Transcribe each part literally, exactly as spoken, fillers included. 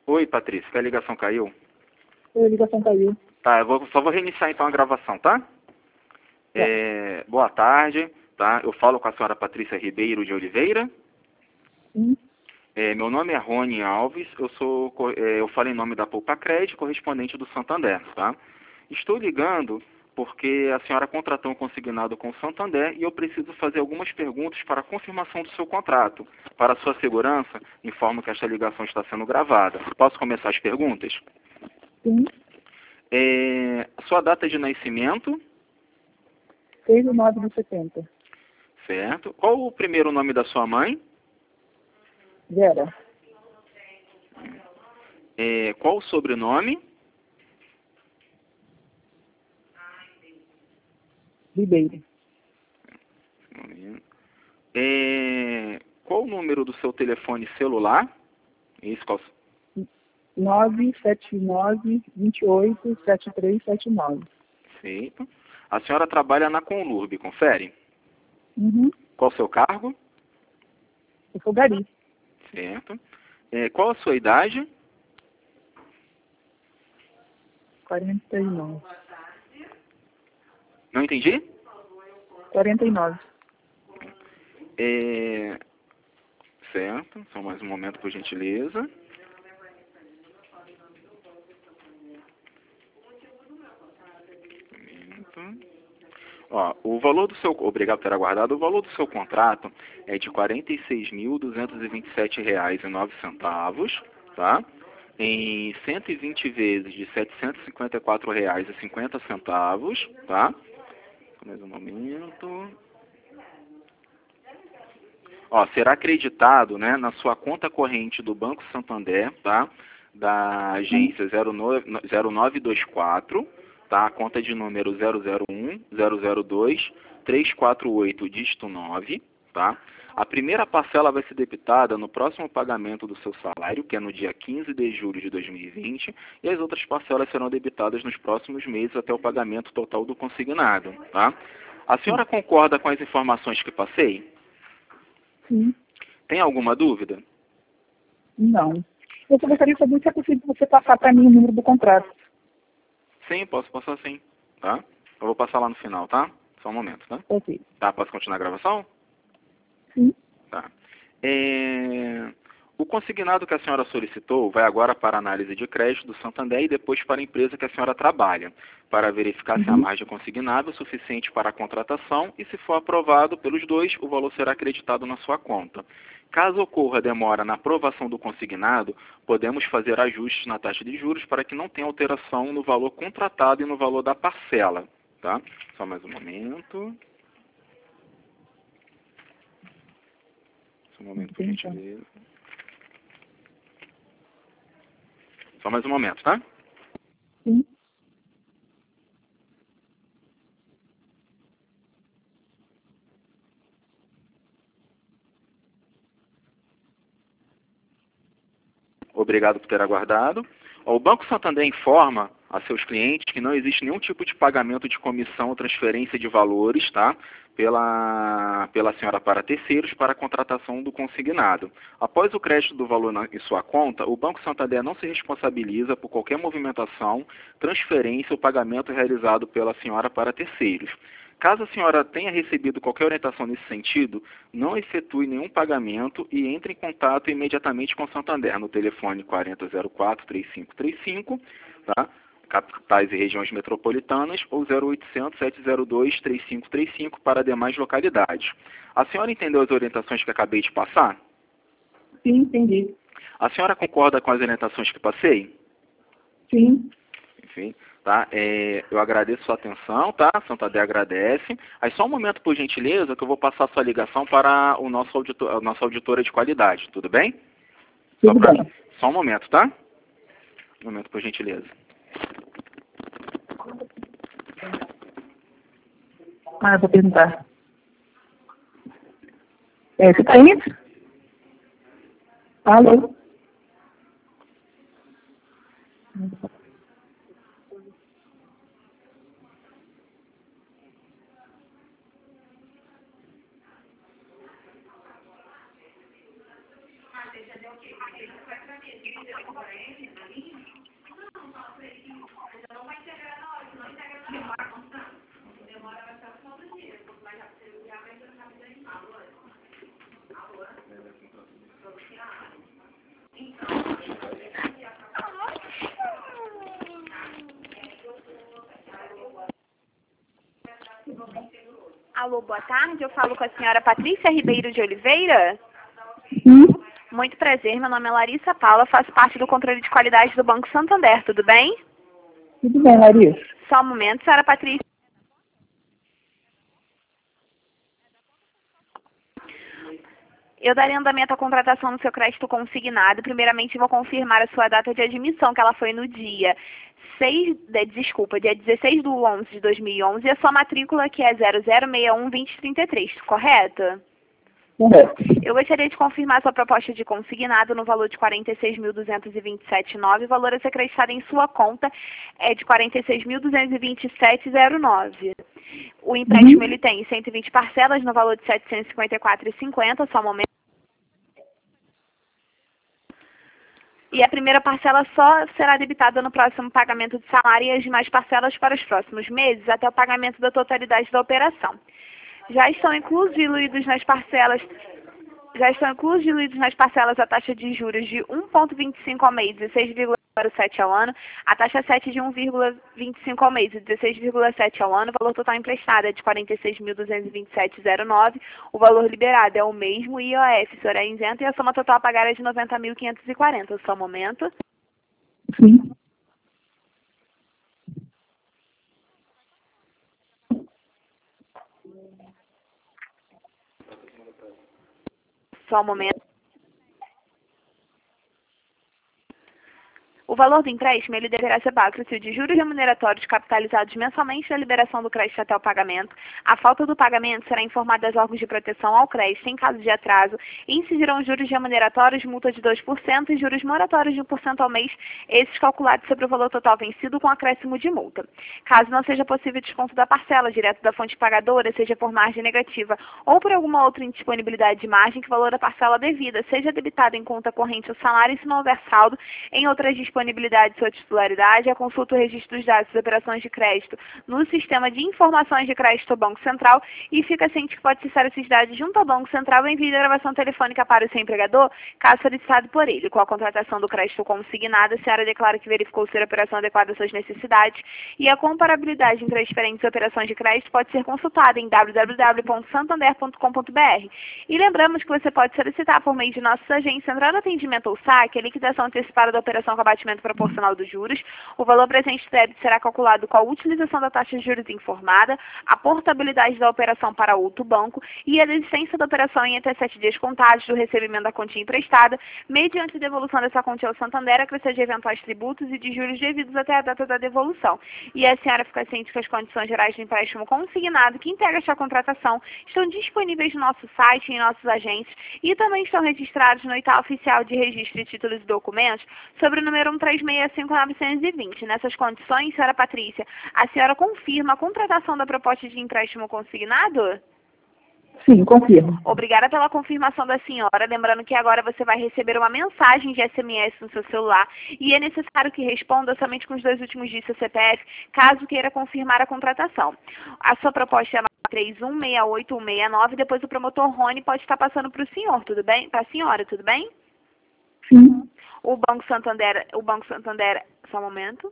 Oi, Patrícia, que a ligação caiu? A ligação caiu. Tá, eu vou, só vou reiniciar então a gravação, tá? É, boa tarde, tá? Eu falo com a senhora Patrícia Ribeiro de Oliveira. Sim. É, meu nome é Rony Alves, eu sou, co- é, eu falo em nome da Poupa Crédito, correspondente do Santander, tá? Estou ligando porque a senhora contratou um consignado com o Santander e eu preciso fazer algumas perguntas para a confirmação do seu contrato. Para sua segurança, informo que esta ligação está sendo gravada. Posso começar as perguntas? Sim. É, sua data de nascimento, seis de nove de setenta. certo? Qual o primeiro nome da sua mãe? Vera. É, qual o sobrenome? Ribeiro. É, qual o número do seu telefone celular? Isso, qual... nove sete nove, dois oito, sete três sete nove. Perfeito. A senhora trabalha na Conlurb, confere? Uhum. Qual o seu cargo? Eu sou Gari. Certo. É, qual a sua idade? quarenta e nove. Não entendi? quarenta e nove. É, certo. Só mais um momento, por gentileza. Momento. Ó, o valor do seu, obrigado por ter aguardado, o valor do seu contrato é de quarenta e seis mil, duzentos e vinte e sete reais e nove centavos, tá? Em cento e vinte vezes de setecentos e cinquenta e quatro reais e cinquenta centavos, tá? Mais um momento. Ó, será acreditado, né, na sua conta corrente do Banco Santander, tá? Da agência zero nove dois quatro, tá? A conta de número zero zero um, zero zero dois, três quatro oito, dígito nove, tá? A primeira parcela vai ser debitada no próximo pagamento do seu salário, que é no dia quinze de julho de dois mil e vinte, e as outras parcelas serão debitadas nos próximos meses até o pagamento total do consignado, tá? A senhora concorda com as informações que passei? Sim. Tem alguma dúvida? Não. Eu só gostaria de saber se é possível você passar para mim o número do contrato. Sim, posso passar sim, tá? Eu vou passar lá no final, tá? Só um momento, tá? Ok. Tá, posso continuar a gravação? Sim. Tá. É, O consignado que a senhora solicitou vai agora para a análise de crédito do Santander e depois para a empresa que a senhora trabalha, para verificar se a Uhum. margem consignada é suficiente para a contratação e, se for aprovado pelos dois, o valor será acreditado na sua conta. Caso ocorra demora na aprovação do consignado, podemos fazer ajustes na taxa de juros para que não tenha alteração no valor contratado e no valor da parcela. Tá? Só mais um momento. Só um momento, por Entendi. gentileza. Só mais um momento, tá? Sim. Obrigado por ter aguardado. O Banco Santander informa a seus clientes que não existe nenhum tipo de pagamento de comissão ou transferência de valores, tá? Pela, pela senhora para terceiros para a contratação do consignado. Após o crédito do valor na, em sua conta, o Banco Santander não se responsabiliza por qualquer movimentação, transferência ou pagamento realizado pela senhora para terceiros. Caso a senhora tenha recebido qualquer orientação nesse sentido, não efetue nenhum pagamento e entre em contato imediatamente com o Santander no telefone quarenta zero quatro, trinta e cinco trinta e cinco, tá? Capitais e regiões metropolitanas, ou zero oitocentos, sete zero dois, três cinco três cinco para demais localidades. A senhora entendeu as orientações que acabei de passar? Sim, entendi. A senhora concorda com as orientações que passei? Sim. Enfim, tá? É, eu agradeço sua atenção, tá? A Santander agradece. Aí só um momento, por gentileza, que eu vou passar sua ligação para o nosso auditor, a nossa auditora de qualidade, tudo bem? Só, Tudo pra, bem. só um momento, tá? Um momento, por gentileza. Ah, eu vou perguntar. É, você tá aí? Alô? Alô, boa tarde. Eu falo com a senhora Patrícia Ribeiro de Oliveira. Sim, Muito prazer. Meu nome é Larissa Paula. Faço parte do controle de qualidade do Banco Santander. Tudo bem? tudo bem, Larissa. Só um momento, senhora Patrícia. Eu darei andamento à contratação do seu crédito consignado. Primeiramente, vou confirmar a sua data de admissão, que ela foi no dia seis, de, desculpa, dia dezesseis de onze de dois mil e onze, e a sua matrícula, que é zero zero seis um dois zero três três, correto? Correto. Eu gostaria de confirmar sua proposta de consignado no valor de quarenta e seis mil duzentos e vinte e sete reais e nove centavos. O valor a ser acreditado em sua conta é de quarenta e seis mil duzentos e vinte e sete reais e zero nove centavos. O empréstimo, Uhum. ele tem cento e vinte parcelas no valor de setecentos e cinquenta e quatro reais e cinquenta centavos, só um momento. E a primeira parcela só será debitada no próximo pagamento de salário e as demais parcelas para os próximos meses, até o pagamento da totalidade da operação. Já estão incluídos nas parcelas, já estão incluídos nas parcelas a taxa de juros de um vírgula vinte e cinco ao mês e dezesseis vírgula zero sete ao ano, a taxa sete de um vírgula vinte e cinco ao mês e dezesseis vírgula sete ao ano, o valor total emprestado é de quarenta e seis mil duzentos e vinte e sete reais e zero nove centavos, o valor liberado é o mesmo, o I O F, o senhor é isento, e a soma total a pagar é de noventa mil quinhentos e quarenta reais. Só um momento. Sim. Só um momento. O valor do empréstimo, ele deverá ser pago de juros remuneratórios capitalizados mensalmente na liberação do crédito até o pagamento. A falta do pagamento será informada aos órgãos de proteção ao crédito em caso de atraso e incidirão juros remuneratórios, multa de dois por cento e juros moratórios de um por cento ao mês, esses calculados sobre o valor total vencido com acréscimo de multa. Caso não seja possível desconto da parcela direto da fonte pagadora, seja por margem negativa ou por alguma outra indisponibilidade de margem, que o valor da parcela devida seja debitado em conta corrente ou salário, e se não houver saldo em outras disponibilidades disponibilidade de sua titularidade, a consulta o registro dos dados das operações de crédito no sistema de informações de crédito do Banco Central e fica ciente que pode acessar esses dados junto ao Banco Central em envio de gravação telefônica para o seu empregador, caso solicitado por ele. Com a contratação do crédito consignado, a senhora declara que verificou ser a operação adequada às suas necessidades e a comparabilidade entre as diferentes operações de crédito pode ser consultada em w w w ponto santander ponto com ponto b r. E lembramos que você pode solicitar por meio de nossas agências Central de Atendimento ou saque a liquidação antecipada da operação com abatimento proporcional dos juros. O valor presente do débito será calculado com a utilização da taxa de juros informada, a portabilidade da operação para outro banco e a desistência da operação em até sete dias contados do recebimento da quantia emprestada, mediante a devolução dessa quantia ao Santander, a crescer de eventuais tributos e de juros devidos até a data da devolução. E a senhora fica ciente que as condições gerais do empréstimo consignado que integra esta contratação estão disponíveis no nosso site e em nossos agentes e também estão registrados no Itá Oficial de Registro de Títulos e Documentos sobre o número um três seis cinco nove dois zero. Nessas condições, senhora Patrícia, a senhora confirma a contratação da proposta de empréstimo consignado? Sim, confirmo. Obrigada pela confirmação da senhora. Lembrando que agora você vai receber uma mensagem de S M S no seu celular e é necessário que responda somente com os dois últimos dígitos do seu C P F, caso queira confirmar a contratação. A sua proposta é três um seis oito um seis nove, depois o promotor Rony pode estar passando para o senhor, tudo bem? Para a senhora, tudo bem? Sim. O Banco Santander, o Banco Santander, só um momento.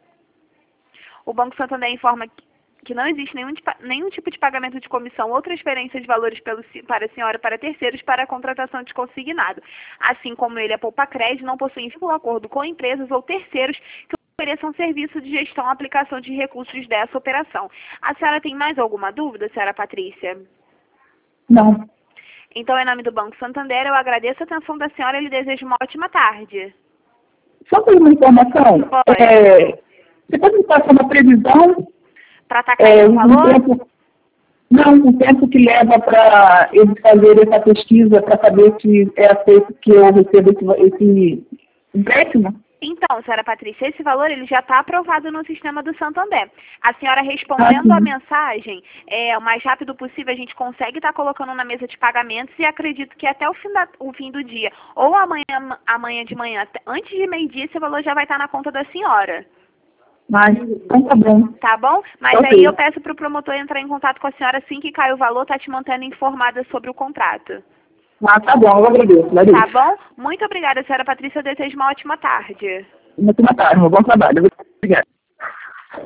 O Banco Santander informa que que não existe nenhum, nenhum tipo de pagamento de comissão ou transferência de valores pelo, para a senhora para terceiros para a contratação de consignado. Assim como ele, a Poupa Crédito, não possui vínculo acordo com empresas ou terceiros que ofereçam serviço de gestão e aplicação de recursos dessa operação. A senhora tem mais alguma dúvida, senhora Patrícia? Não. Então, em nome do Banco Santander, eu agradeço a atenção da senhora e lhe desejo uma ótima tarde. Só por uma informação, Pode. é, você pode me passar uma previsão? Para atacar É, o valor? tempo, não, o tempo que leva para eles fazerem essa pesquisa para saber se é aceito que eu recebo esse, esse empréstimo? Então, senhora Patrícia, esse valor ele já está aprovado no sistema do Santander. A senhora respondendo Ah, a mensagem, é, o mais rápido possível a gente consegue estar colocando na mesa de pagamentos e acredito que até o fim, da, o fim do dia, ou amanhã, amanhã de manhã, até- antes de meio-dia, esse valor já vai estar na conta da senhora. Mas, então tá bom. Tá bom? Mas Ok. aí eu peço para o promotor entrar em contato com a senhora assim que cai o valor, tá te mantendo informada sobre o contrato. Ah, tá bom, eu agradeço. Tá Larissa. bom? Muito obrigada, senhora Patrícia. Eu desejo uma ótima tarde. Uma ótima tarde, um bom trabalho. Obrigada.